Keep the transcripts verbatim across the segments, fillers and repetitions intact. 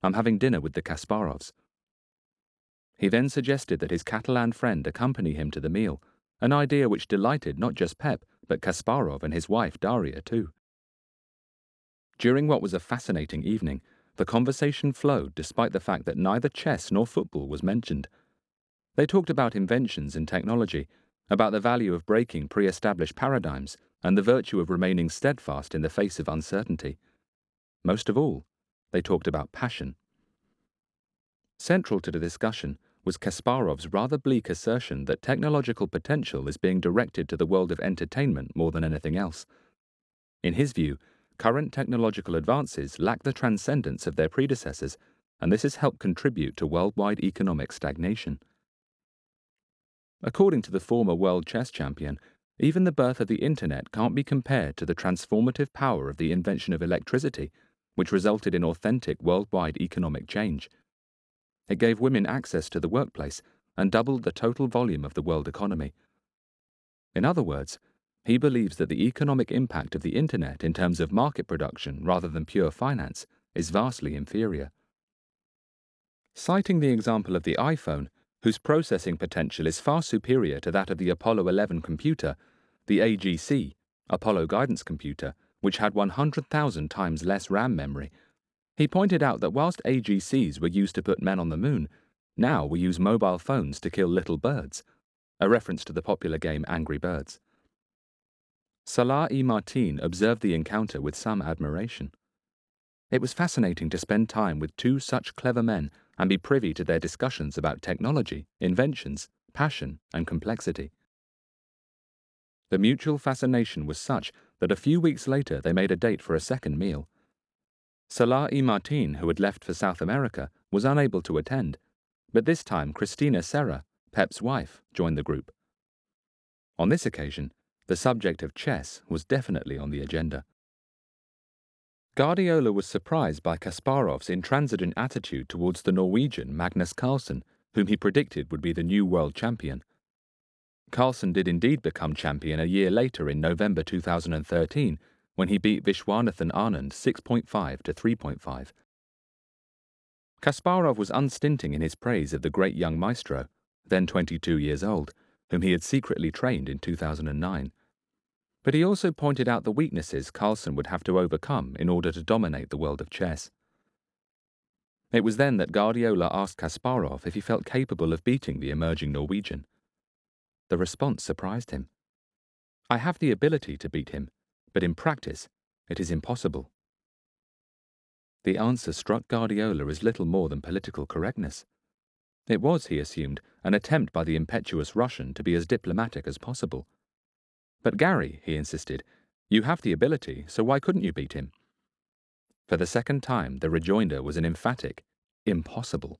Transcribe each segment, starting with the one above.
I'm having dinner with the Kasparovs." He then suggested that his Catalan friend accompany him to the meal, an idea which delighted not just Pep, but Kasparov and his wife Daria too. During what was a fascinating evening, the conversation flowed despite the fact that neither chess nor football was mentioned. They talked about inventions and technology, about the value of breaking pre-established paradigms, and the virtue of remaining steadfast in the face of uncertainty. Most of all, they talked about passion. Central to the discussion was Kasparov's rather bleak assertion that technological potential is being directed to the world of entertainment more than anything else. In his view, current technological advances lack the transcendence of their predecessors, and this has helped contribute to worldwide economic stagnation. According to the former world chess champion, even the birth of the internet can't be compared to the transformative power of the invention of electricity, which resulted in authentic worldwide economic change. It gave women access to the workplace and doubled the total volume of the world economy. In other words, he believes that the economic impact of the internet in terms of market production rather than pure finance is vastly inferior. Citing the example of the iPhone, whose processing potential is far superior to that of the Apollo eleven computer, the A G C, Apollo Guidance Computer, which had one hundred thousand times less RAM memory, he pointed out that whilst A G Cs were used to put men on the moon, now we use mobile phones to kill little birds, a reference to the popular game Angry Birds. Salah-i-Martin observed the encounter with some admiration. It was fascinating to spend time with two such clever men and be privy to their discussions about technology, inventions, passion, and complexity. The mutual fascination was such that a few weeks later they made a date for a second meal. Salah-i-Martin, who had left for South America, was unable to attend, but this time Cristina Serra, Pep's wife, joined the group. On this occasion, the subject of chess was definitely on the agenda. Guardiola was surprised by Kasparov's intransigent attitude towards the Norwegian Magnus Carlsen, whom he predicted would be the new world champion. Carlsen did indeed become champion a year later in November two thousand thirteen, when he beat Viswanathan Anand six point five to three point five. Kasparov was unstinting in his praise of the great young maestro, then twenty-two years old, whom he had secretly trained in two thousand nine. But he also pointed out the weaknesses Carlsen would have to overcome in order to dominate the world of chess. It was then that Guardiola asked Kasparov if he felt capable of beating the emerging Norwegian. The response surprised him. "I have the ability to beat him, but in practice, it is impossible." The answer struck Guardiola as little more than political correctness. It was, he assumed, an attempt by the impetuous Russian to be as diplomatic as possible. "But Gary," he insisted, "you have the ability, so why couldn't you beat him?" For the second time, the rejoinder was an emphatic, impossible.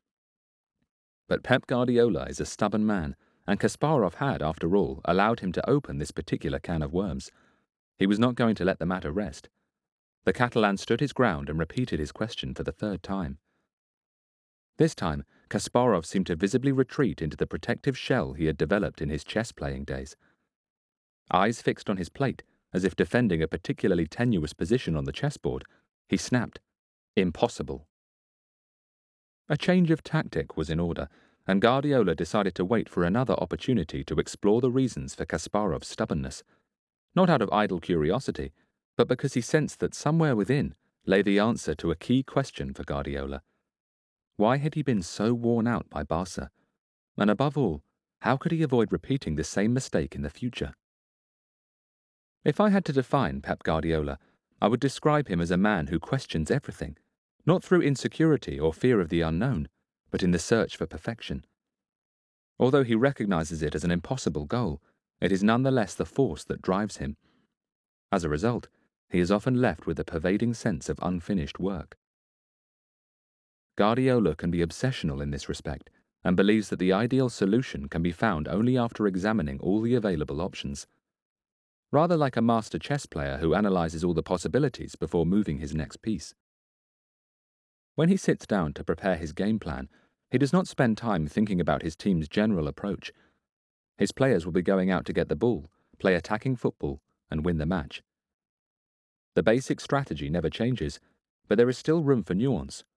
But Pep Guardiola is a stubborn man, and Kasparov had, after all, allowed him to open this particular can of worms. He was not going to let the matter rest. The Catalan stood his ground and repeated his question for the third time. This time, Kasparov seemed to visibly retreat into the protective shell he had developed in his chess-playing days. Eyes fixed on his plate, as if defending a particularly tenuous position on the chessboard, he snapped, "Impossible." A change of tactic was in order, and Guardiola decided to wait for another opportunity to explore the reasons for Kasparov's stubbornness, not out of idle curiosity, but because he sensed that somewhere within lay the answer to a key question for Guardiola. Why had he been so worn out by Barca? And above all, how could he avoid repeating the same mistake in the future? If I had to define Pep Guardiola, I would describe him as a man who questions everything, not through insecurity or fear of the unknown, but in the search for perfection. Although he recognizes it as an impossible goal, it is nonetheless the force that drives him. As a result, he is often left with a pervading sense of unfinished work. Guardiola can be obsessional in this respect, and believes that the ideal solution can be found only after examining all the available options. Rather like a master chess player who analyzes all the possibilities before moving his next piece. When he sits down to prepare his game plan, he does not spend time thinking about his team's general approach. His players will be going out to get the ball, play attacking football, and win the match. The basic strategy never changes, but there is still room for nuance,